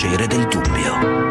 piacere del dubbio.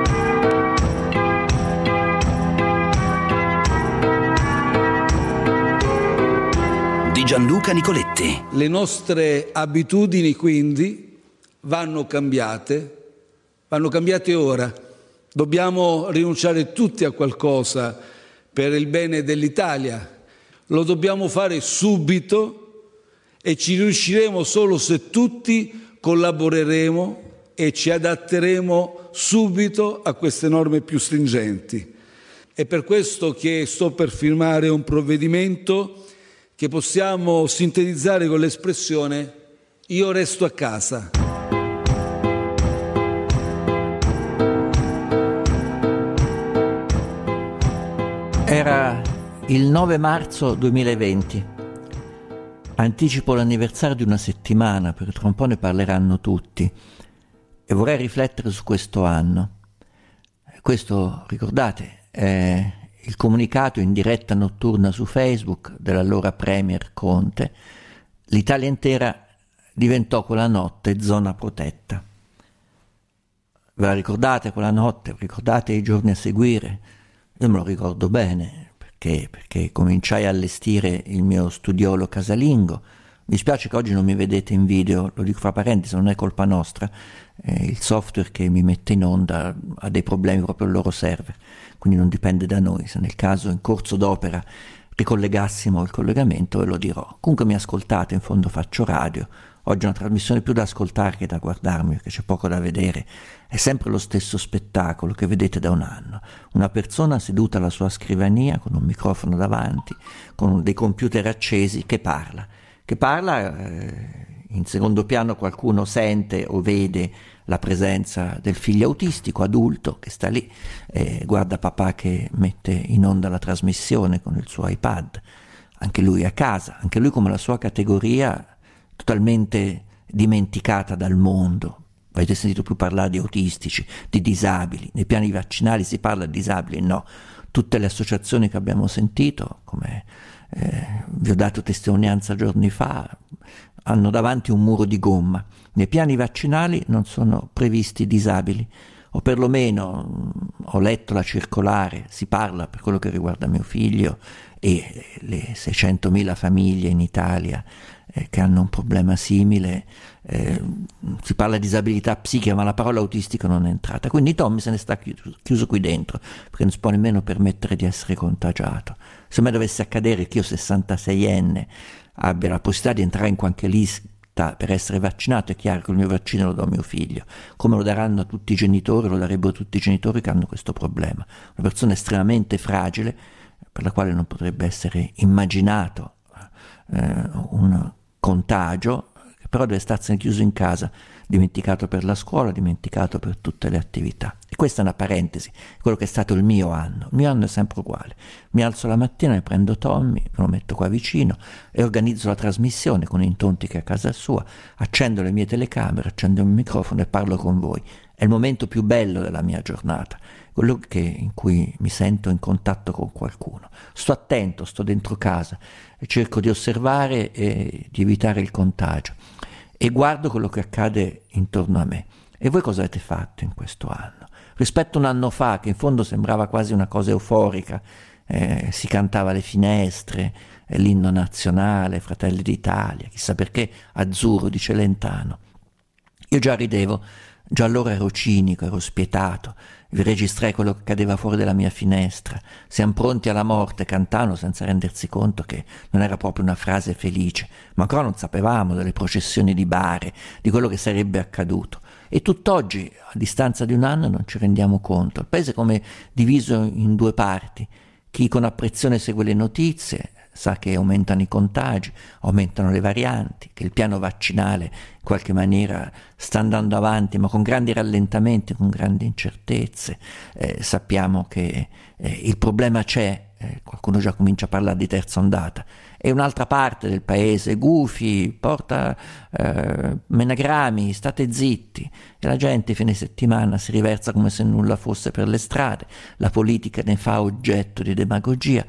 Di Gianluca Nicoletti. Le nostre abitudini quindi vanno cambiate ora. Dobbiamo rinunciare tutti a qualcosa per il bene dell'Italia. Lo dobbiamo fare subito e ci riusciremo solo se tutti collaboreremo e ci adatteremo subito a queste norme più stringenti. È per questo che sto per firmare un provvedimento che possiamo sintetizzare con l'espressione «io resto a casa». Era il 9 marzo 2020. Anticipo l'anniversario di una settimana, perché tra un po' ne parleranno tutti, e vorrei riflettere su questo anno. Questo, ricordate, è il comunicato in diretta notturna su Facebook dell'allora Premier Conte. L'Italia intera diventò quella notte zona protetta. Ve la ricordate quella notte? Ricordate i giorni a seguire? Io me lo ricordo bene, perché cominciai a allestire il mio studiolo casalingo. Mi spiace che oggi non mi vedete in video, lo dico fra parentesi, non è colpa nostra, il software che mi mette in onda ha dei problemi proprio al loro server, quindi non dipende da noi. Se nel caso in corso d'opera ricollegassimo il collegamento ve lo dirò. Comunque mi ascoltate, in fondo faccio radio, oggi è una trasmissione più da ascoltare che da guardarmi, perché c'è poco da vedere, è sempre lo stesso spettacolo che vedete da un anno, una persona seduta alla sua scrivania con un microfono davanti, con dei computer accesi, che parla, in secondo piano qualcuno sente o vede la presenza del figlio autistico adulto che sta lì, guarda papà che mette in onda la trasmissione con il suo iPad, anche lui a casa, anche lui come la sua categoria totalmente dimenticata dal mondo. Avete sentito più parlare di autistici, di disabili, nei piani vaccinali si parla di disabili, no, tutte le associazioni che abbiamo sentito, come vi ho dato testimonianza giorni fa, hanno davanti un muro di gomma. Nei piani vaccinali non sono previsti disabili, o perlomeno ho letto la circolare, si parla per quello che riguarda mio figlio e le 600.000 famiglie in Italia che hanno un problema simile, si parla di disabilità psichica, ma la parola autistico non è entrata, quindi Tommy se ne sta chiuso qui dentro, perché non si può nemmeno permettere di essere contagiato. Se a me dovesse accadere che io 66enne abbia la possibilità di entrare in qualche lista per essere vaccinato, è chiaro che il mio vaccino lo do a mio figlio, come lo daranno a tutti i genitori, lo darebbero a tutti i genitori che hanno questo problema. Una persona estremamente fragile, per la quale non potrebbe essere immaginato un contagio, che però deve starsene chiuso in casa, dimenticato per la scuola, dimenticato per tutte le attività. E questa è una parentesi, quello che è stato il mio anno. Il mio anno è sempre uguale. Mi alzo la mattina, ne prendo Tommy, me lo metto qua vicino e organizzo la trasmissione con Intonti che è a casa sua, accendo le mie telecamere, accendo il microfono e parlo con voi. È il momento più bello della mia giornata, quello in cui mi sento in contatto con qualcuno. Sto attento, sto dentro casa e cerco di osservare e di evitare il contagio e guardo quello che accade intorno a me. E voi cosa avete fatto in questo anno? Rispetto a un anno fa, che in fondo sembrava quasi una cosa euforica, si cantava alle finestre, l'inno nazionale, Fratelli d'Italia, chissà perché azzurro di Celentano. Io già ridevo, già allora ero cinico, ero spietato, vi registrai quello che accadeva fuori dalla mia finestra. Siamo pronti alla morte, cantavano senza rendersi conto che non era proprio una frase felice, ma ancora non sapevamo delle processioni di bare, di quello che sarebbe accaduto. E tutt'oggi, a distanza di un anno, non ci rendiamo conto. Il paese è come diviso in due parti. Chi con apprensione segue le notizie sa che aumentano i contagi, aumentano le varianti, che il piano vaccinale in qualche maniera sta andando avanti, ma con grandi rallentamenti, con grandi incertezze. Sappiamo che il problema c'è, qualcuno già comincia a parlare di terza ondata, e un'altra parte del paese, gufi, porta menagrami, state zitti, e la gente fine settimana si riversa come se nulla fosse per le strade, la politica ne fa oggetto di demagogia,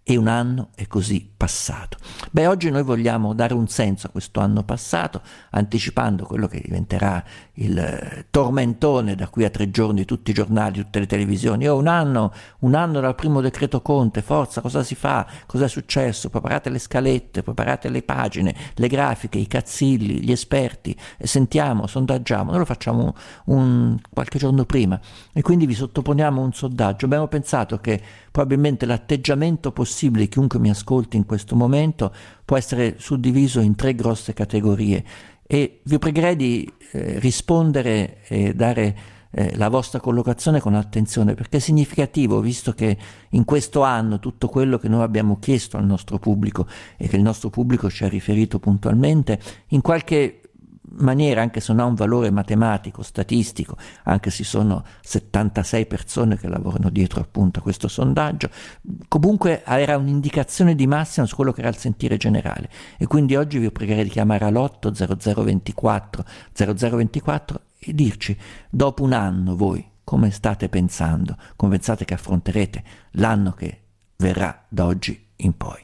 e un anno è così passato. Oggi noi vogliamo dare un senso a questo anno passato, anticipando quello che diventerà il tormentone da qui a 3 giorni, tutti i giornali, tutte le televisioni. Un anno dal primo decreto Conte, forza, cosa si fa? Cosa è successo? Preparate le scalette, preparate le pagine, le grafiche, i cazzilli, gli esperti, sentiamo, sondaggiamo. Noi lo facciamo qualche giorno prima e quindi vi sottoponiamo un sondaggio. Abbiamo pensato che probabilmente l'atteggiamento possibile di chiunque mi ascolti in questo momento può essere suddiviso in 3 grosse categorie e vi pregherei di rispondere e dare la vostra collocazione con attenzione, perché è significativo, visto che in questo anno tutto quello che noi abbiamo chiesto al nostro pubblico e che il nostro pubblico ci ha riferito puntualmente, in qualche maniera, anche se non ha un valore matematico, statistico, anche se sono 76 persone che lavorano dietro appunto a questo sondaggio, comunque era un'indicazione di massima su quello che era il sentire generale. E quindi oggi vi pregherei di chiamare all'8 0024 0024 e dirci, dopo un anno voi come state pensando, come pensate che affronterete l'anno che verrà da oggi in poi.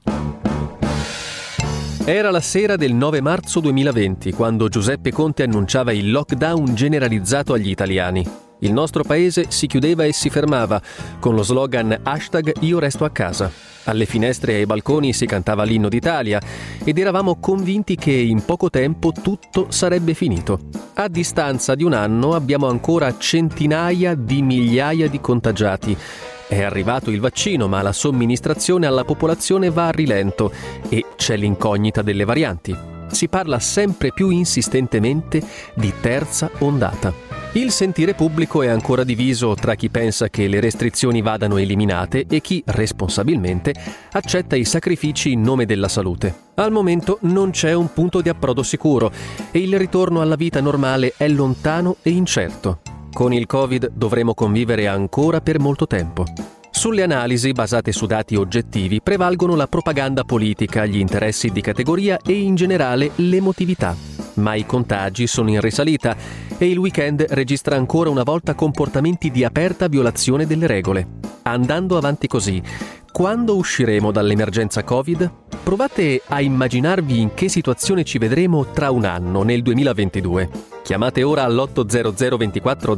Era la sera del 9 marzo 2020 quando Giuseppe Conte annunciava il lockdown generalizzato agli italiani. Il nostro paese si chiudeva e si fermava con lo slogan #Io resto a casa. Alle finestre e ai balconi si cantava l'inno d'Italia ed eravamo convinti che in poco tempo tutto sarebbe finito. A distanza di un anno abbiamo ancora centinaia di migliaia di contagiati. È arrivato il vaccino, ma la somministrazione alla popolazione va a rilento e c'è l'incognita delle varianti. Si parla sempre più insistentemente di terza ondata. Il sentire pubblico è ancora diviso tra chi pensa che le restrizioni vadano eliminate e chi, responsabilmente, accetta i sacrifici in nome della salute. Al momento non c'è un punto di approdo sicuro e il ritorno alla vita normale è lontano e incerto. Con il Covid dovremo convivere ancora per molto tempo. Sulle analisi basate su dati oggettivi prevalgono la propaganda politica, gli interessi di categoria e in generale l'emotività. Ma i contagi sono in risalita e il weekend registra ancora una volta comportamenti di aperta violazione delle regole. Andando avanti così, quando usciremo dall'emergenza Covid? Provate a immaginarvi in che situazione ci vedremo tra un anno, nel 2022. Chiamate ora all'800 24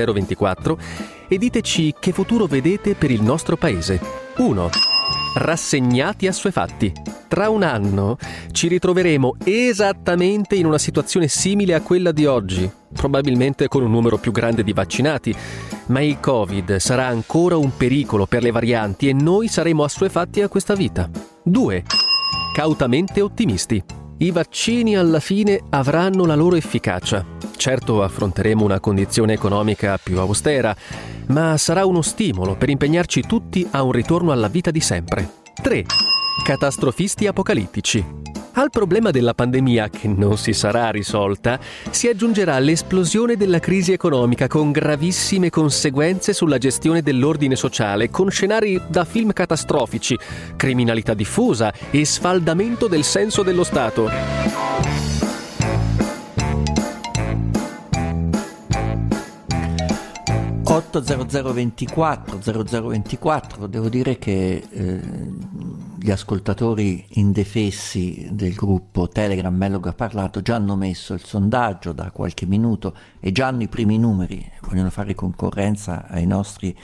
0024 e diteci che futuro vedete per il nostro paese. 1. Rassegnati assuefatti. Tra un anno ci ritroveremo esattamente in una situazione simile a quella di oggi, probabilmente con un numero più grande di vaccinati, ma il Covid sarà ancora un pericolo per le varianti e noi saremo assuefatti a questa vita. 2. Cautamente ottimisti. I vaccini alla fine avranno la loro efficacia. Certo affronteremo una condizione economica più austera, ma sarà uno stimolo per impegnarci tutti a un ritorno alla vita di sempre. 3. Catastrofisti apocalittici. Al problema della pandemia, che non si sarà risolta, si aggiungerà l'esplosione della crisi economica con gravissime conseguenze sulla gestione dell'ordine sociale, con scenari da film catastrofici, criminalità diffusa e sfaldamento del senso dello Stato. (0024 devo dire che gli ascoltatori indefessi del gruppo Telegram Mellog ha parlato già hanno messo il sondaggio da qualche minuto e già hanno i primi numeri, vogliono fare concorrenza ai nostri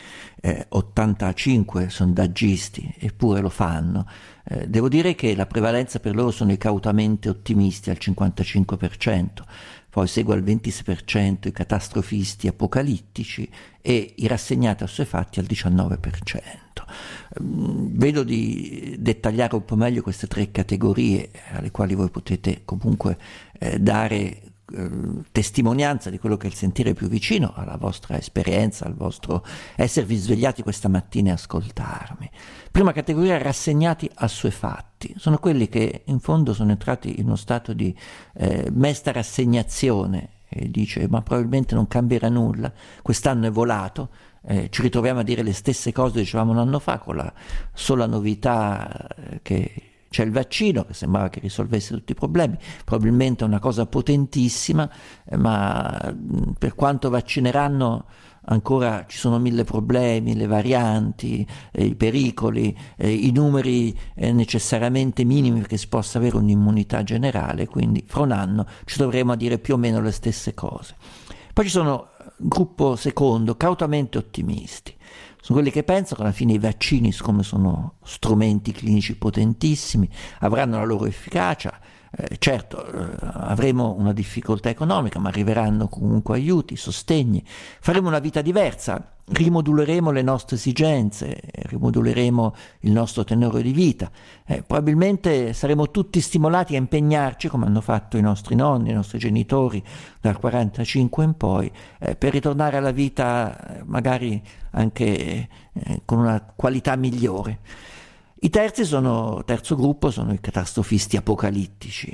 85 sondaggisti, eppure lo fanno. Devo dire che la prevalenza per loro sono i cautamente ottimisti al 55%, poi segue al 26% i catastrofisti apocalittici e i rassegnati assuefatti al 19%. Vedo di dettagliare un po' meglio queste 3 categorie alle quali voi potete comunque dare testimonianza di quello che è il sentire più vicino alla vostra esperienza, al vostro esservi svegliati questa mattina e ascoltarmi. Prima categoria, rassegnati assuefatti, sono quelli che in fondo sono entrati in uno stato di mesta rassegnazione e dice ma probabilmente non cambierà nulla, quest'anno è volato, ci ritroviamo a dire le stesse cose che dicevamo un anno fa con la sola novità che C'è il vaccino che sembrava che risolvesse tutti i problemi, probabilmente è una cosa potentissima, ma per quanto vaccineranno ancora ci sono 1000 problemi, le varianti, i pericoli, i numeri necessariamente minimi perché si possa avere un'immunità generale, quindi fra un anno ci dovremo a dire più o meno le stesse cose. Poi ci sono gruppo secondo, cautamente ottimisti. Sono quelli che pensano che alla fine i vaccini, siccome sono strumenti clinici potentissimi, avranno la loro efficacia. Certo, avremo una difficoltà economica, ma arriveranno comunque aiuti, sostegni, faremo una vita diversa, rimoduleremo le nostre esigenze, rimoduleremo il nostro tenore di vita, probabilmente saremo tutti stimolati a impegnarci, come hanno fatto i nostri nonni, i nostri genitori dal 45 in poi, per ritornare alla vita magari anche con una qualità migliore. I terzo gruppo sono i catastrofisti apocalittici.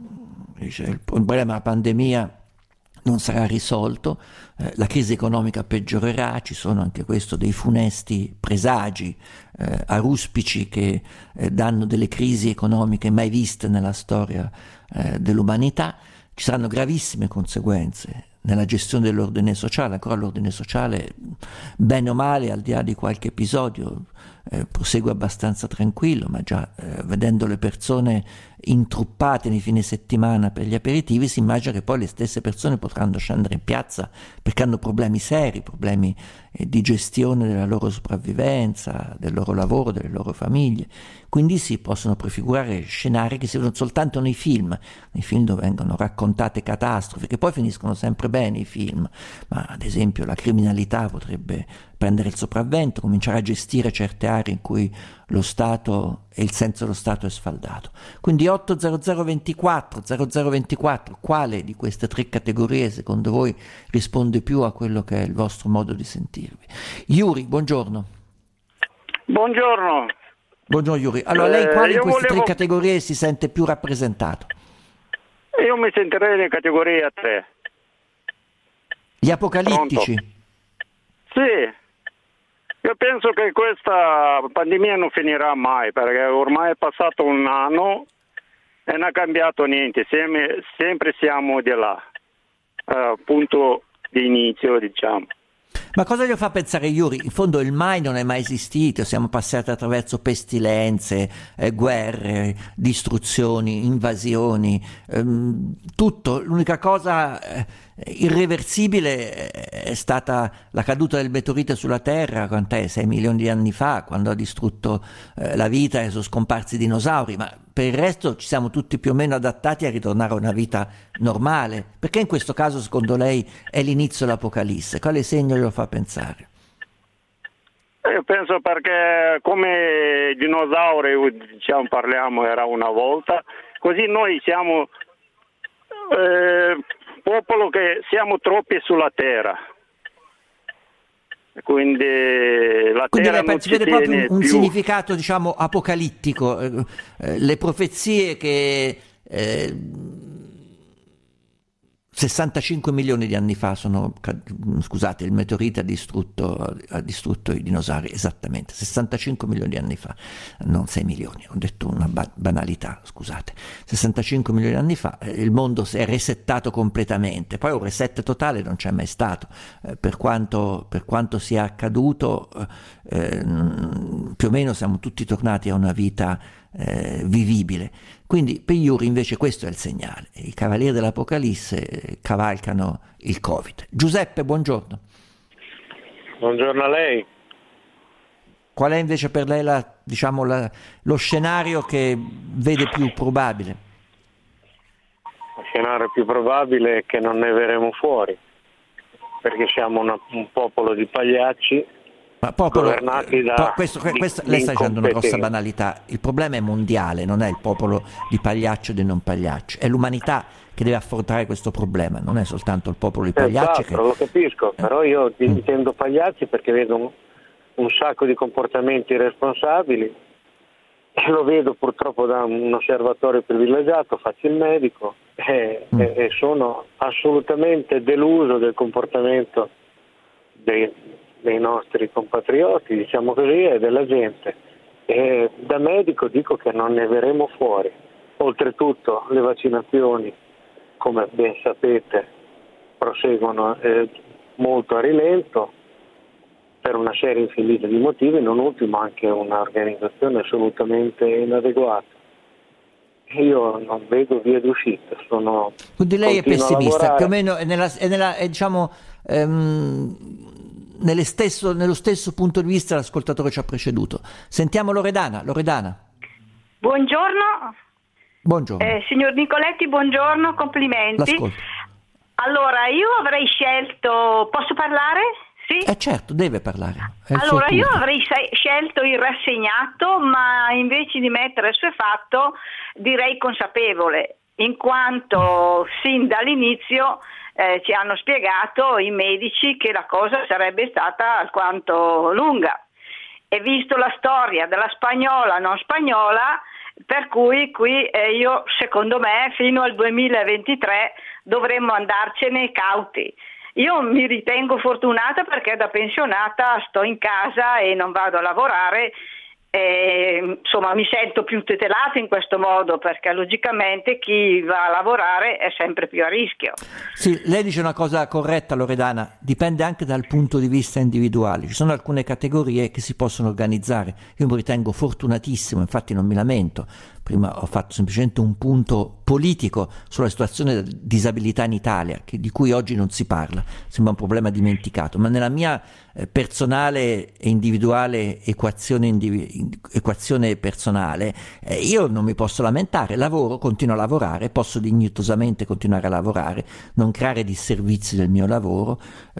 Il problema della pandemia non sarà risolto, la crisi economica peggiorerà, ci sono anche questo dei funesti presagi aruspici che danno delle crisi economiche mai viste nella storia dell'umanità, ci saranno gravissime conseguenze nella gestione dell'ordine sociale. Ancora l'ordine sociale, bene o male, al di là di qualche episodio, prosegue abbastanza tranquillo, ma già vedendo le persone intruppate nei fine settimana per gli aperitivi si immagina che poi le stesse persone potranno scendere in piazza perché hanno problemi seri, problemi di gestione della loro sopravvivenza, del loro lavoro, delle loro famiglie. Quindi si possono prefigurare scenari che si vedono soltanto nei film dove vengono raccontate catastrofi, che poi finiscono sempre bene i film, ma ad esempio la criminalità potrebbe prendere il sopravvento, cominciare a gestire certe aree in cui lo Stato e il senso dello Stato è sfaldato. Quindi 80024, quale di queste tre categorie secondo voi risponde più a quello che è il vostro modo di sentirvi? Yuri, buongiorno. Buongiorno. Buongiorno Yuri. Allora lei quale di queste tre categorie si sente più rappresentato? Io mi sentirei nella categoria 3. Gli apocalittici? Pronto? Sì. Io penso che questa pandemia non finirà mai, perché ormai è passato un anno e non è cambiato niente, sempre siamo di là, punto di inizio, diciamo. Ma cosa gli fa pensare Yuri? In fondo il mai non è mai esistito, siamo passati attraverso pestilenze, guerre, distruzioni, invasioni, tutto. L'unica cosa irreversibile è stata la caduta del meteorite sulla Terra, 6 milioni di anni fa, quando ha distrutto la vita e sono scomparsi i dinosauri, ma per il resto ci siamo tutti più o meno adattati a ritornare a una vita normale. Perché in questo caso secondo lei è l'inizio dell'Apocalisse? Quale segno glielo fa pensare? Io penso perché come dinosauri, diciamo, parliamo, era una volta, così noi siamo popolo che siamo troppi sulla terra. Quindi la terra non si vede proprio un più. significato, diciamo, apocalittico. Le profezie che 65 milioni di anni fa scusate, il meteorite ha distrutto i dinosauri, esattamente 65 milioni di anni fa, non 6 milioni, ho detto una banalità, scusate. 65 milioni di anni fa il mondo si è resettato completamente, poi un reset totale non c'è mai stato, per quanto sia accaduto, più o meno siamo tutti tornati a una vita vivibile. Quindi per Yuri invece questo è il segnale: i cavalieri dell'Apocalisse cavalcano il Covid. Giuseppe, buongiorno. Buongiorno a lei. Qual è invece per lei lo scenario che vede più probabile? Lo scenario più probabile è che non ne verremo fuori, perché siamo un popolo di pagliacci. Ma popolo, governati da lei sta dicendo una grossa banalità. Il problema è mondiale, non è il popolo di pagliacci o di non pagliacci, è l'umanità che deve affrontare questo problema, non è soltanto il popolo di pagliacci. Esatto, lo capisco, però io intendo pagliacci perché vedo un sacco di comportamenti irresponsabili e lo vedo purtroppo da un osservatorio privilegiato, faccio il medico e sono assolutamente deluso del comportamento dei nostri compatrioti, diciamo così, e della gente. Da medico dico che non ne verremo fuori. Oltretutto le vaccinazioni, come ben sapete, proseguono molto a rilento per una serie infinita di motivi, non ultimo anche un'organizzazione assolutamente inadeguata. Io non vedo via d'uscita. Quindi lei è pessimista, più o meno nello stesso punto di vista l'ascoltatore ci ha preceduto. Sentiamo Loredana. Buongiorno. Signor Nicoletti, buongiorno, complimenti. L'ascolto. Allora, io avrei scelto... Posso parlare? Sì? Certo, deve parlare. Allora, io avrei scelto il rassegnato, ma invece di mettere assuefatto direi consapevole, in quanto sin dall'inizio ci hanno spiegato i medici che la cosa sarebbe stata alquanto lunga. E visto la storia della spagnola non spagnola, per cui qui io, secondo me, fino al 2023 dovremmo andarcene cauti. Io mi ritengo fortunata perché da pensionata sto in casa e non vado a lavorare. Insomma, mi sento più tutelata in questo modo, perché logicamente chi va a lavorare è sempre più a rischio. Sì, lei dice una cosa corretta, Loredana, dipende anche dal punto di vista individuale. Ci sono alcune categorie che si possono organizzare. Io mi ritengo fortunatissimo, infatti non mi lamento. Prima ho fatto semplicemente un punto politico sulla situazione della disabilità in Italia, di cui oggi non si parla, sembra un problema dimenticato, ma nella mia personale e individuale equazione personale, io non mi posso lamentare, lavoro, continuo a lavorare, posso dignitosamente continuare a lavorare, non creare disservizi del mio lavoro,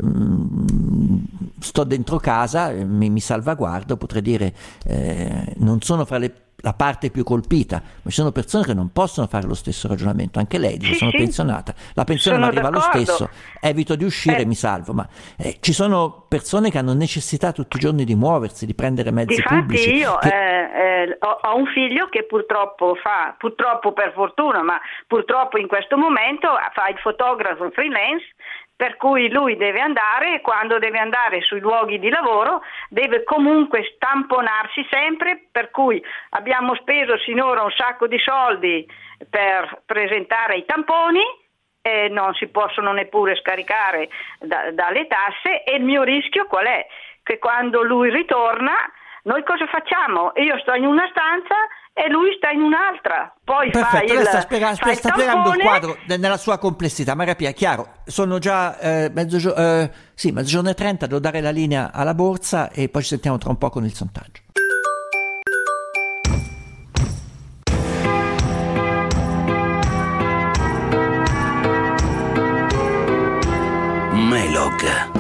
sto dentro casa, mi salvaguardo, potrei dire, non sono fra la parte più colpita, ma ci sono persone che non possono fare lo stesso ragionamento. Anche lei dice: sono pensionata, la pensione mi arriva lo stesso, evito di uscire, mi salvo, ma ci sono persone che hanno necessità tutti i giorni di muoversi, di prendere mezzi pubblici. Io ho un figlio che purtroppo per fortuna, ma purtroppo in questo momento fa il fotografo freelance, per cui lui deve andare, e quando deve andare sui luoghi di lavoro deve comunque stamponarsi sempre, per cui abbiamo speso sinora un sacco di soldi per presentare i tamponi e non si possono neppure scaricare dalle tasse, e il mio rischio qual è? Che quando lui ritorna noi cosa facciamo? Io sto in una stanza e lui sta in un'altra. Poi perfetto, lei sta spiegando il quadro nella sua complessità. Maria Pia, chiaro, sono già mezzogiorno e 30, devo dare la linea alla borsa e poi ci sentiamo tra un po' con il sondaggio. Melog.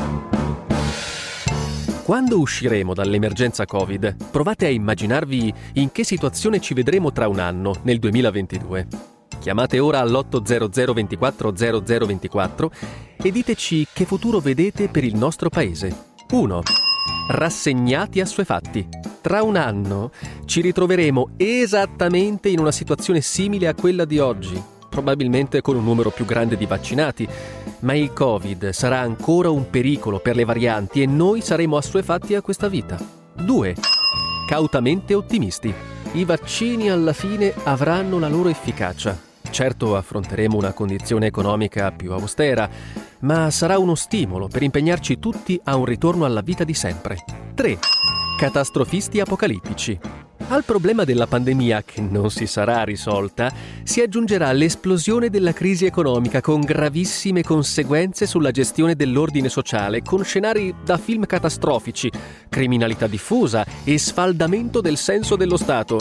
Quando usciremo dall'emergenza Covid, provate a immaginarvi in che situazione ci vedremo tra un anno, nel 2022. Chiamate ora all'800 24 0024 e diteci che futuro vedete per il nostro paese. 1. Rassegnati assuefatti. Tra un anno ci ritroveremo esattamente in una situazione simile a quella di oggi, probabilmente con un numero più grande di vaccinati, ma il Covid sarà ancora un pericolo per le varianti e noi saremo assuefatti a questa vita. 2. Cautamente ottimisti. I vaccini alla fine avranno la loro efficacia. Certo, affronteremo una condizione economica più austera, ma sarà uno stimolo per impegnarci tutti a un ritorno alla vita di sempre. 3. Catastrofisti apocalittici. Al problema della pandemia, che non si sarà risolta, si aggiungerà l'esplosione della crisi economica con gravissime conseguenze sulla gestione dell'ordine sociale, con scenari da film catastrofici, criminalità diffusa e sfaldamento del senso dello Stato.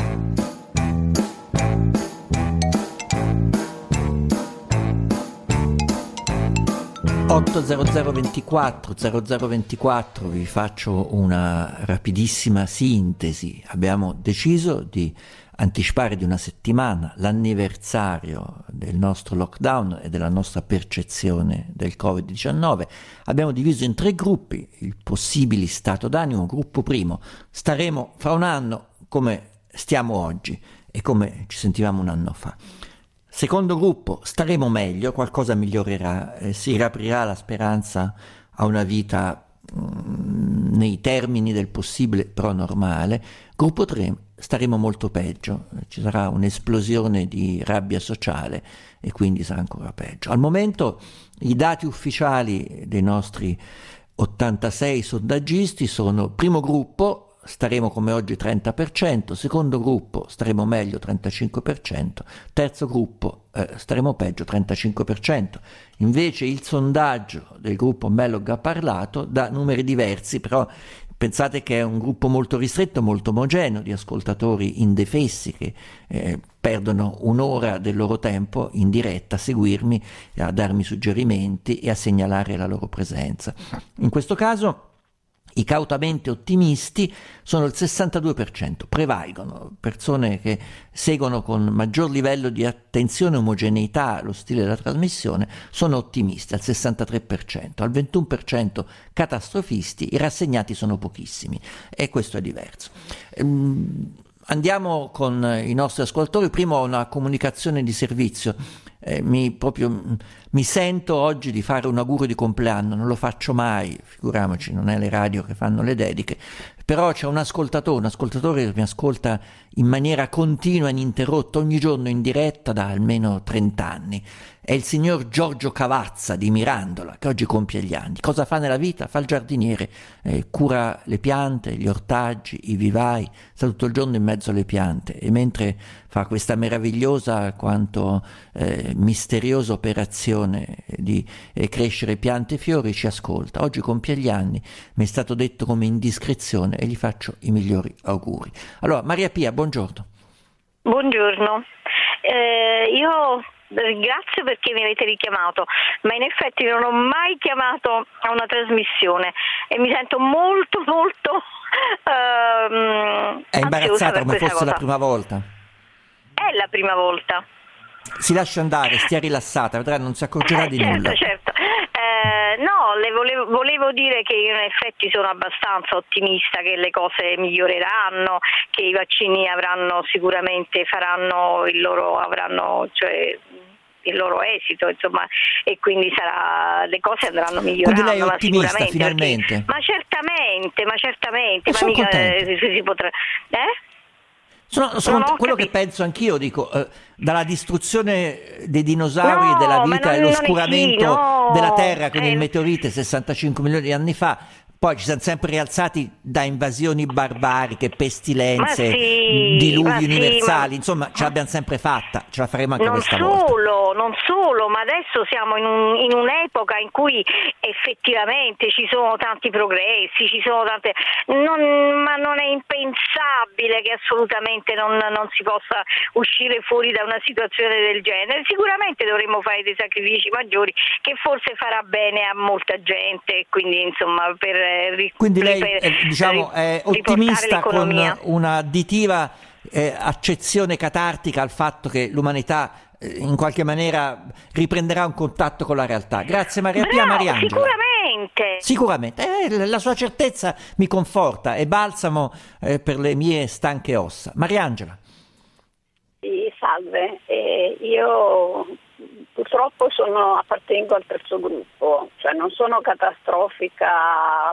80024 vi faccio una rapidissima sintesi. Abbiamo deciso di anticipare di una settimana l'anniversario del nostro lockdown e della nostra percezione del Covid-19. Abbiamo diviso in 3 gruppi il possibile stato d'animo. Gruppo primo: staremo fra un anno come stiamo oggi e come ci sentivamo un anno fa. Secondo gruppo: staremo meglio, qualcosa migliorerà, si riaprirà la speranza a una vita nei termini del possibile però normale. Gruppo 3 staremo molto peggio, ci sarà un'esplosione di rabbia sociale e quindi sarà ancora peggio. Al momento i dati ufficiali dei nostri 86 sondaggisti sono: primo gruppo staremo come oggi 30%, secondo gruppo staremo meglio 35%, terzo gruppo staremo peggio 35%. Invece il sondaggio del gruppo Mellog ha parlato dà numeri diversi, però pensate che è un gruppo molto ristretto, molto omogeneo, di ascoltatori indefessi che perdono un'ora del loro tempo in diretta a seguirmi, a darmi suggerimenti e a segnalare la loro presenza. In questo caso i cautamente ottimisti sono il 62%, prevalgono persone che seguono con maggior livello di attenzione e omogeneità lo stile della trasmissione, sono ottimisti al 63%, al 21% catastrofisti, i rassegnati sono pochissimi e questo è diverso. Andiamo con i nostri ascoltatori, prima una comunicazione di servizio. Mi sento oggi di fare un augurio di compleanno, non lo faccio mai, figuriamoci, non è le radio che fanno le dediche, però c'è un ascoltatore che mi ascolta in maniera continua e ininterrotta ogni giorno in diretta da almeno 30 anni. È il signor Giorgio Cavazza di Mirandola, che oggi compie gli anni. Cosa fa nella vita? Fa il giardiniere, cura le piante, gli ortaggi, i vivai, sta tutto il giorno in mezzo alle piante e mentre fa questa meravigliosa quanto misteriosa operazione di crescere piante e fiori, ci ascolta. Oggi compie gli anni, mi è stato detto come indiscrezione e gli faccio i migliori auguri. Allora, Maria Pia, buongiorno. Buongiorno, io ringrazio perché mi avete richiamato, ma in effetti non ho mai chiamato a una trasmissione e mi sento molto è imbarazzata come fosse cosa. La prima volta. È la prima volta. Si lascia andare, stia rilassata, vedrà, non si accorgerà di nulla. Certo. No, le volevo dire che io in effetti sono abbastanza ottimista che le cose miglioreranno, che i vaccini sicuramente faranno il loro esito, insomma, e quindi le cose andranno migliorando. Quindi lei è ottimista finalmente? Ma certamente, sono mica contento. si potrà. Quello che penso anch'io, dico, dalla distruzione dei dinosauri, della vita e l'oscuramento della Terra con il meteorite 65 milioni di anni fa, poi ci siamo sempre rialzati da invasioni barbariche, pestilenze, diluvi universali, insomma ce l'abbiamo sempre fatta, ce la faremo anche questa volta. Non solo, ma adesso siamo in un'epoca in cui effettivamente ci sono tanti progressi, ma non è impensabile che assolutamente non si possa uscire fuori da una situazione del genere. Sicuramente dovremmo fare dei sacrifici maggiori che forse farà bene a molta gente, quindi insomma quindi lei è ottimista con un'additiva accezione catartica al fatto che l'umanità in qualche maniera riprenderà un contatto con la realtà. Grazie Maria Pia. Mariangela. Sicuramente. La sua certezza mi conforta, è balsamo per le mie stanche ossa. Mariangela. Sì, salve. Io purtroppo appartengo al terzo gruppo, cioè non sono catastrofica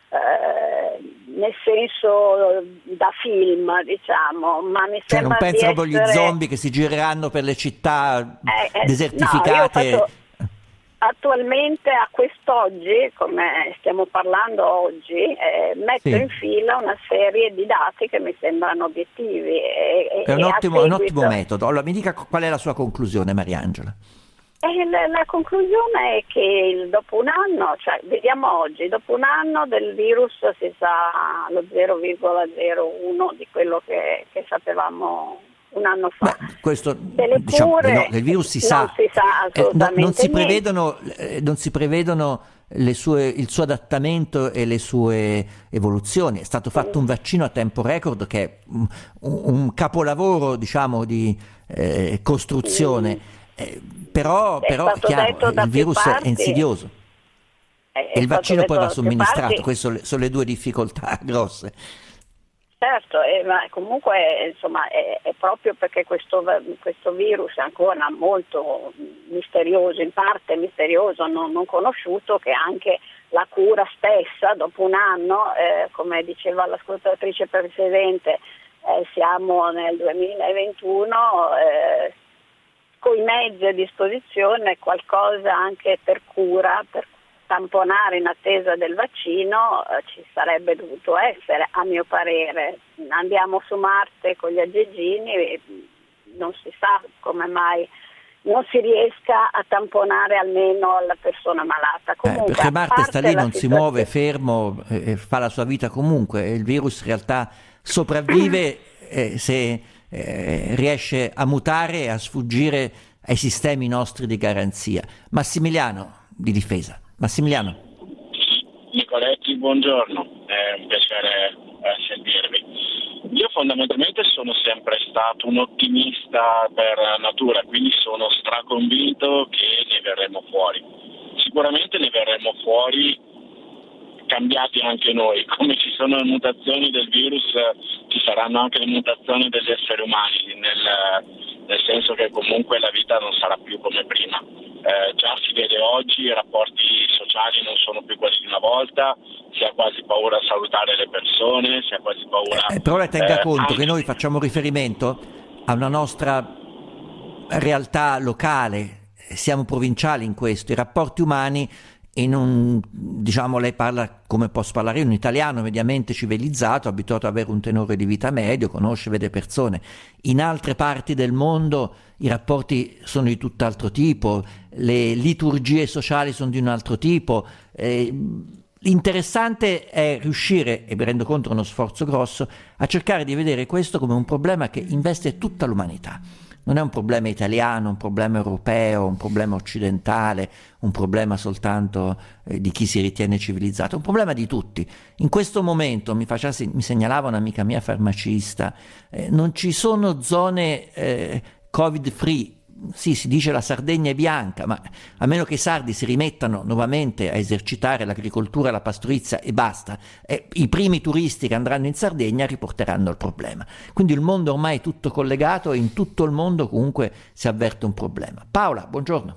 nel senso da film, diciamo, ma mi sembra non pensa proprio agli zombie che si gireranno per le città desertificate. No, attualmente a quest'oggi, come stiamo parlando oggi, metto in fila una serie di dati che mi sembrano obiettivi. È un ottimo metodo. Allora mi dica qual è la sua conclusione, Mariangela. La conclusione è che dopo un anno, cioè vediamo oggi, dopo un anno del virus si sa lo 0,01 di quello che sapevamo un anno fa. Questo del virus si sa. Non si sa assolutamente non si prevedono il suo adattamento e le sue evoluzioni. È stato fatto un vaccino a tempo record che è un capolavoro, diciamo, di costruzione. Però chiaro, il virus è insidioso e il vaccino poi va somministrato, queste sono le due difficoltà grosse. Certo, ma comunque insomma è proprio perché questo virus è ancora molto misterioso, in parte misterioso, non conosciuto, che anche la cura stessa dopo un anno, come diceva l'ascoltatrice precedente, siamo nel 2021, con i mezzi a disposizione qualcosa anche per cura, per tamponare in attesa del vaccino ci sarebbe dovuto essere, a mio parere. Andiamo su Marte con gli aggeggini e non si sa come mai non si riesca a tamponare almeno la persona malata. Comunque, perché Marte sta lì, non si muove, fermo, fa la sua vita comunque, e il virus in realtà sopravvive se riesce a mutare e a sfuggire ai sistemi nostri di garanzia. Massimiliano di Difesa. Massimiliano. Nicoletti, buongiorno, è un piacere sentirvi. Io fondamentalmente sono sempre stato un ottimista per natura, quindi sono straconvinto che ne verremo fuori. Sicuramente ne verremo fuori cambiati anche noi, come ci sono le mutazioni del virus ci saranno anche le mutazioni degli esseri umani, nel senso che comunque la vita non sarà più come prima. Già si vede oggi, i rapporti sociali non sono più quelli di una volta, si ha quasi paura a salutare le persone, si ha quasi paura... Però lei tenga conto che noi facciamo riferimento a una nostra realtà locale, siamo provinciali in questo, i rapporti umani in un, diciamo, lei parla come posso parlare io, un italiano mediamente civilizzato, abituato ad avere un tenore di vita medio, conosce, vede persone. In altre parti del mondo i rapporti sono di tutt'altro tipo, le liturgie sociali sono di un altro tipo. L'interessante è riuscire, e mi rendo conto è uno sforzo grosso, a cercare di vedere questo come un problema che investe tutta l'umanità. Non è un problema italiano, un problema europeo, un problema occidentale, un problema soltanto di chi si ritiene civilizzato, è un problema di tutti. In questo momento, mi segnalava un'amica mia farmacista, non ci sono zone covid free. Sì, si dice la Sardegna è bianca, ma a meno che i sardi si rimettano nuovamente a esercitare l'agricoltura e la pastorizia e basta, i primi turisti che andranno in Sardegna riporteranno il problema. Quindi il mondo ormai è tutto collegato e in tutto il mondo comunque si avverte un problema. Paola, buongiorno.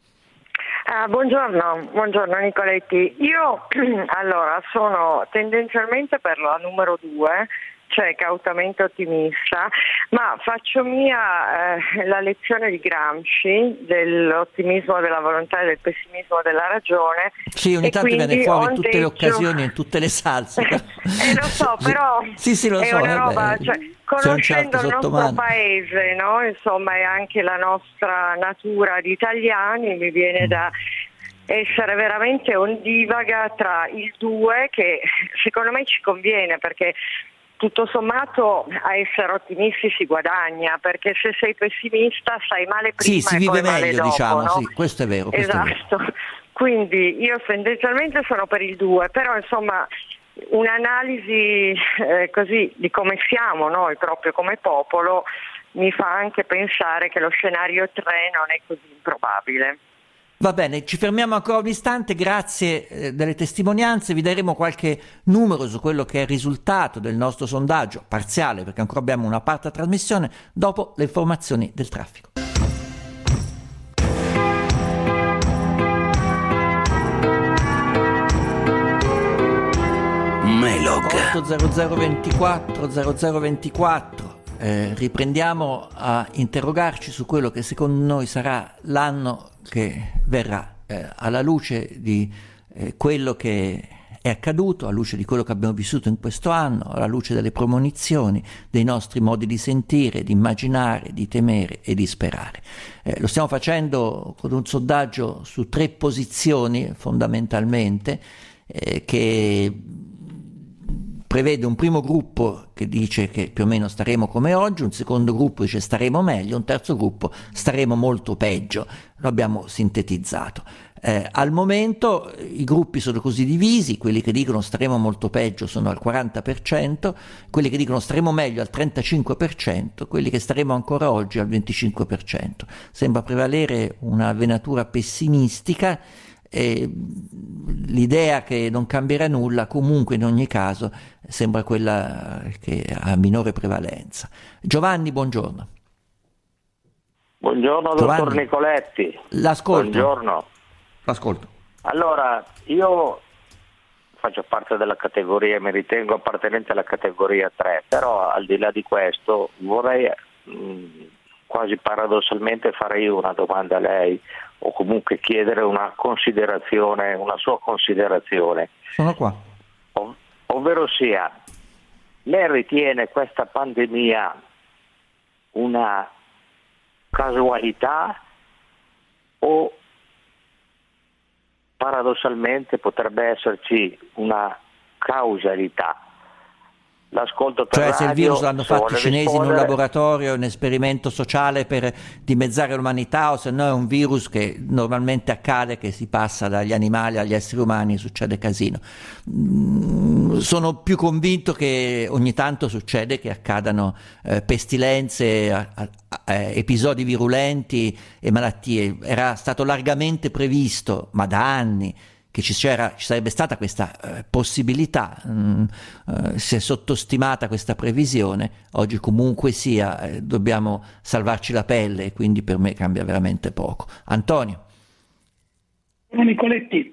Buongiorno Nicoletti. Io allora sono tendenzialmente per la numero 2, cioè cautamente ottimista, ma faccio mia la lezione di Gramsci dell'ottimismo della volontà e del pessimismo della ragione. Sì, ogni tanto viene fuori in tutte le occasioni, in tutte le salse. Lo so, però sì, lo è so, una roba, cioè, conoscendo il nostro paese, no? Insomma, e anche la nostra natura di italiani, mi viene da essere veramente ondivaga tra il 2, che secondo me ci conviene, perché tutto sommato a essere ottimisti si guadagna, perché se sei pessimista stai male prima si e vive poi male meglio, dopo, diciamo, no? Sì, questo è vero. Esatto, è vero. Quindi io tendenzialmente sono per il 2, però insomma un'analisi così di come siamo noi proprio come popolo mi fa anche pensare che lo scenario 3 non è così improbabile. Va bene, ci fermiamo ancora un istante, grazie delle testimonianze, vi daremo qualche numero su quello che è il risultato del nostro sondaggio, parziale perché ancora abbiamo una parte a trasmissione, dopo le informazioni del traffico. Melog 80024 riprendiamo a interrogarci su quello che secondo noi sarà l'anno che verrà, alla luce di quello che è accaduto, alla luce di quello che abbiamo vissuto in questo anno, alla luce delle premonizioni, dei nostri modi di sentire, di immaginare, di temere e di sperare. Lo stiamo facendo con un sondaggio su 3 posizioni fondamentalmente, che prevede un primo gruppo che dice che più o meno staremo come oggi, un secondo gruppo dice staremo meglio, un terzo gruppo staremo molto peggio. Lo abbiamo sintetizzato. Al momento i gruppi sono così divisi: quelli che dicono staremo molto peggio sono al 40%, quelli che dicono staremo meglio al 35%, quelli che staremo ancora oggi al 25%. Sembra prevalere una venatura pessimistica. L'idea che non cambierà nulla comunque in ogni caso sembra quella che ha minore prevalenza. Giovanni, buongiorno. Buongiorno Giovanni. Dottor Nicoletti. L'ascolto. Buongiorno. L'ascolto. Allora, io faccio parte della categoria, mi ritengo appartenente alla categoria 3, però al di là di questo vorrei quasi paradossalmente fare io una domanda a lei, o comunque chiedere una sua considerazione. Sono qua. Ovvero sia, lei ritiene questa pandemia una casualità o paradossalmente potrebbe esserci una causalità? L'ascolto per cioè se il virus l'hanno fatto i cinesi in un laboratorio, un esperimento sociale per dimezzare l'umanità, o se no è un virus che normalmente accade, che si passa dagli animali agli esseri umani, succede casino. Sono più convinto che ogni tanto succede che accadano pestilenze, episodi virulenti e malattie. Era stato largamente previsto, ma da anni, che ci sarebbe stata questa possibilità, si è sottostimata questa previsione. Oggi comunque sia dobbiamo salvarci la pelle, e quindi per me cambia veramente poco. Antonio. Nicoletti,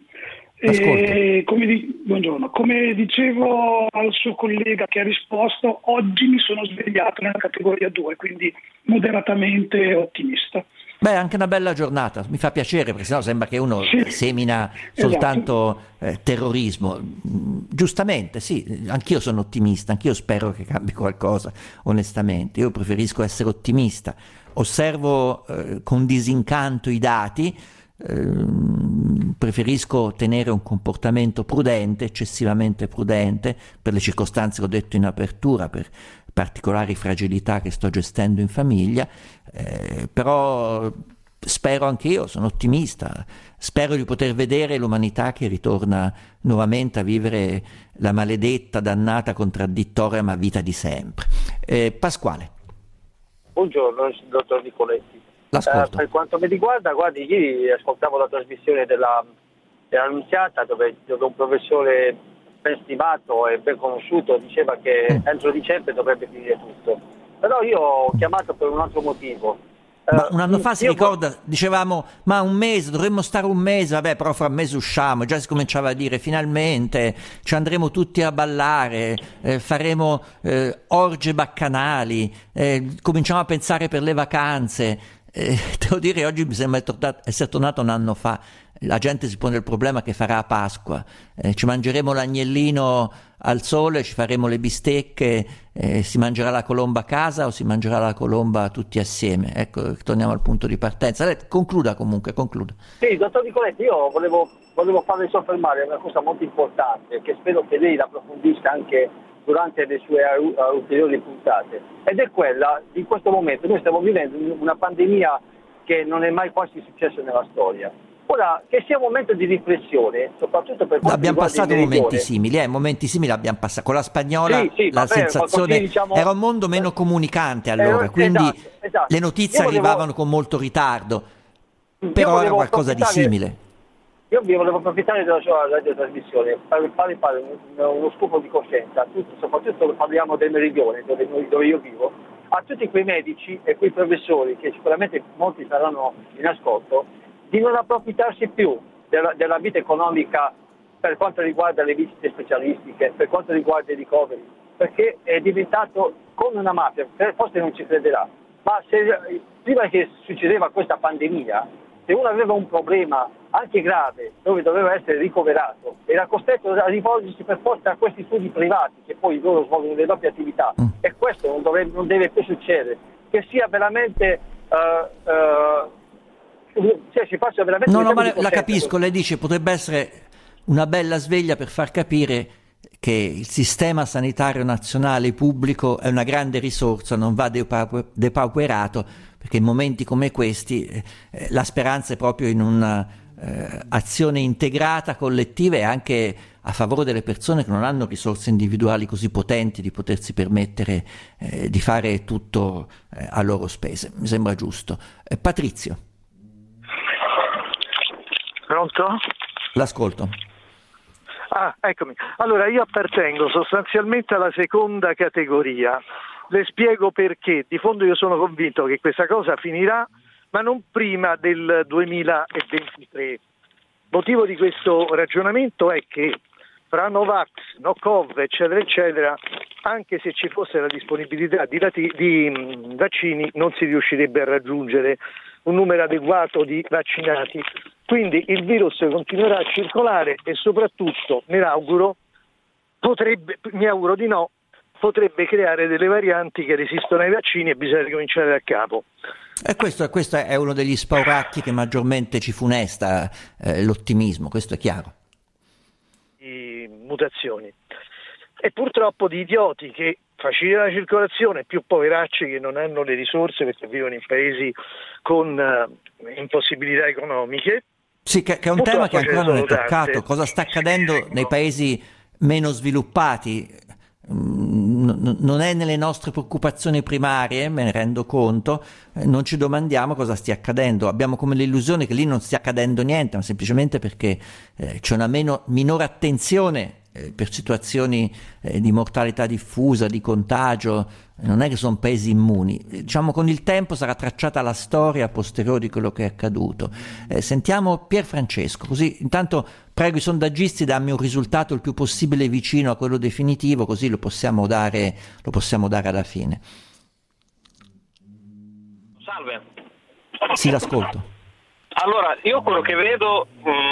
buongiorno. Come dicevo al suo collega che ha risposto, oggi mi sono svegliato nella categoria 2, quindi moderatamente ottimista. Beh, anche una bella giornata, mi fa piacere, perché sennò sembra che uno semina soltanto terrorismo. Giustamente, sì, anch'io sono ottimista, anch'io spero che cambi qualcosa, onestamente. Io preferisco essere ottimista. Osservo con disincanto i dati, preferisco tenere un comportamento prudente, eccessivamente prudente, per le circostanze che ho detto in apertura, per particolari fragilità che sto gestendo in famiglia, però spero anch'io, sono ottimista, spero di poter vedere l'umanità che ritorna nuovamente a vivere la maledetta, dannata, contraddittoria ma vita di sempre. Pasquale. Buongiorno, dottor Nicoletti. L'ascolto. Per quanto mi riguarda, guardi, ieri ascoltavo la trasmissione dell'Annunziata dove un professore ben stimato e ben conosciuto diceva che entro dicembre dovrebbe finire tutto. Però io ho chiamato per un altro motivo. Ma un anno fa si ricorda, dicevamo ma un mese, dovremmo stare un mese, vabbè, però fra un mese usciamo, già si cominciava a dire finalmente ci andremo tutti a ballare, faremo orge baccanali, cominciamo a pensare per le vacanze. Devo dire, oggi mi sembra essere tornato un anno fa. La gente si pone il problema che farà a Pasqua, ci mangeremo l'agnellino al sole, ci faremo le bistecche, si mangerà la colomba a casa o si mangerà la colomba tutti assieme. Ecco, torniamo al punto di partenza. Lei concluda. Sì, dottor Nicoletti, io volevo farle soffermare una cosa molto importante che spero che lei la approfondisca anche durante le sue ulteriori puntate, ed è quella di questo momento. Noi stiamo vivendo una pandemia che non è mai quasi successa nella storia. Ora, che sia un momento di riflessione, soprattutto per quanto abbiamo passato momenti simili abbiamo passato con la spagnola, sensazione diciamo, era un mondo meno comunicante allora, quindi esatto. Le notizie arrivavano con molto ritardo, però era qualcosa di simile. Io vi volevo approfittare della sua radiotrasmissione per fare uno scopo di coscienza, soprattutto parliamo del meridione dove io vivo, a tutti quei medici e quei professori che sicuramente molti saranno in ascolto, di non approfittarsi più della vita economica per quanto riguarda le visite specialistiche, per quanto riguarda i ricoveri, perché è diventato come una mafia, forse non ci crederà, ma prima che succedeva questa pandemia, se uno aveva un problema anche grave dove doveva essere ricoverato, era costretto a rivolgersi per forza a questi studi privati che poi loro svolgono le proprie attività, e questo non deve più succedere, che sia veramente si faccia veramente no, ma la capisco, lei dice potrebbe essere una bella sveglia per far capire che il sistema sanitario nazionale pubblico è una grande risorsa, non va depauperato, perché in momenti come questi la speranza è proprio in una azione integrata, collettiva, e anche a favore delle persone che non hanno risorse individuali così potenti di potersi permettere di fare tutto a loro spese. Mi sembra giusto. Patrizio. Pronto? L'ascolto. Eccomi. Allora, io appartengo sostanzialmente alla seconda categoria. Le spiego perché. Di fondo io sono convinto che questa cosa finirà, ma non prima del 2023. Motivo di questo ragionamento è che fra Novax, Nocov, eccetera, eccetera, anche se ci fosse la disponibilità di vaccini, non si riuscirebbe a raggiungere un numero adeguato di vaccinati. Quindi il virus continuerà a circolare e soprattutto, mi auguro di no, potrebbe creare delle varianti che resistono ai vaccini e bisogna ricominciare da capo. E questo è uno degli spauracchi che maggiormente ci funesta l'ottimismo, questo è chiaro. Di mutazioni. E purtroppo di idioti che facilitano la circolazione, più poveracci che non hanno le risorse perché vivono in paesi con impossibilità economiche. Sì, che è un tema che ancora non è toccato. Cosa sta accadendo nei paesi meno sviluppati? Non è nelle nostre preoccupazioni primarie, me ne rendo conto, non ci domandiamo cosa stia accadendo, abbiamo come l'illusione che lì non stia accadendo niente, ma semplicemente perché c'è una minore attenzione per situazioni di mortalità diffusa, di contagio. Non è che sono paesi immuni, diciamo con il tempo sarà tracciata la storia a posteriori di quello che è accaduto. Sentiamo Pier Francesco, così intanto prego i sondaggisti, dammi un risultato il più possibile vicino a quello definitivo, così lo possiamo dare alla fine. Salve. Sì, l'ascolto. Allora, io quello che vedo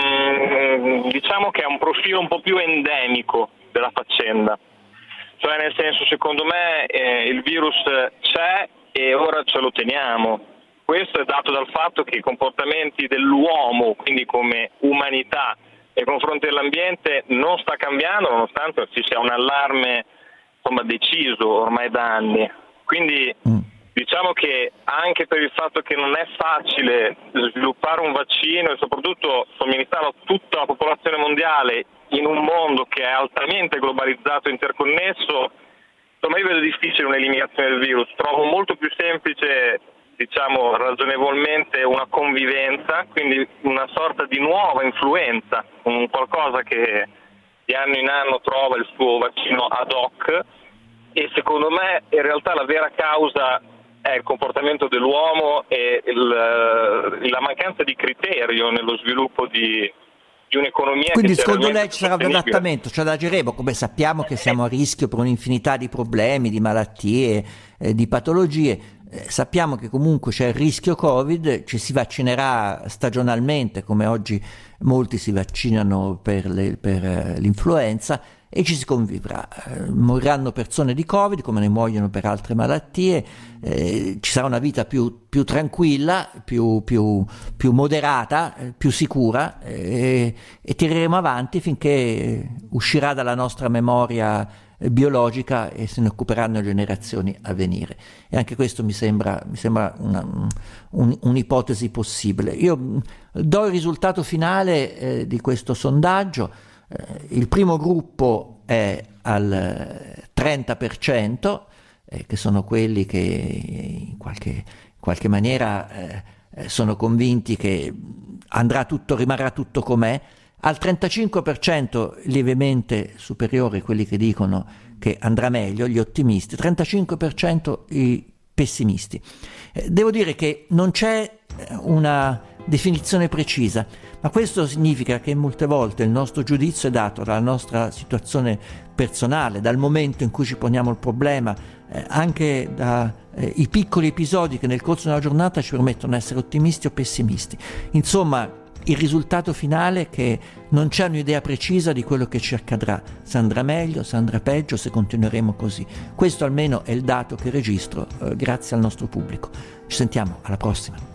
diciamo che è un profilo un po' più endemico della faccenda. Cioè, nel senso, secondo me il virus c'è e ora ce lo teniamo. Questo è dato dal fatto che i comportamenti dell'uomo, quindi come umanità, nei confronti dell'ambiente non sta cambiando, nonostante ci sia un allarme deciso ormai da anni. Quindi diciamo che anche per il fatto che non è facile sviluppare un vaccino e soprattutto somministrarlo a tutta la popolazione mondiale in un mondo che è altamente globalizzato e interconnesso, io vedo difficile un'eliminazione del virus. Trovo molto più semplice, ragionevolmente, una convivenza, quindi una sorta di nuova influenza, un qualcosa che di anno in anno trova il suo vaccino ad hoc, e secondo me in realtà la vera causa è il comportamento dell'uomo e la mancanza di criterio nello sviluppo di un'economia. Quindi secondo lei ci sarà un adattamento, ci adageremo, come sappiamo che siamo a rischio per un'infinità di problemi, di malattie, di patologie. Sappiamo che comunque c'è il rischio Covid, ci si vaccinerà stagionalmente, come oggi molti si vaccinano per l'influenza, e ci si convivrà. Moriranno persone di Covid come ne muoiono per altre malattie, ci sarà una vita più tranquilla, più moderata, più sicura, e tireremo avanti finché uscirà dalla nostra memoria biologica e se ne occuperanno generazioni a venire. E anche questo mi sembra un'ipotesi possibile. Io do il risultato finale di questo sondaggio. Il primo gruppo è al 30%, che sono quelli che in qualche maniera sono convinti che rimarrà tutto com'è. Al 35% lievemente superiore quelli che dicono che andrà meglio, gli ottimisti, 35% i pessimisti. Devo dire che non c'è una definizione precisa, ma questo significa che molte volte il nostro giudizio è dato dalla nostra situazione personale, dal momento in cui ci poniamo il problema, anche dai piccoli episodi che nel corso della giornata ci permettono di essere ottimisti o pessimisti. Insomma, il risultato finale è che non c'è un'idea precisa di quello che ci accadrà, se andrà meglio, se andrà peggio, se continueremo così. Questo almeno è il dato che registro grazie al nostro pubblico. Ci sentiamo alla prossima.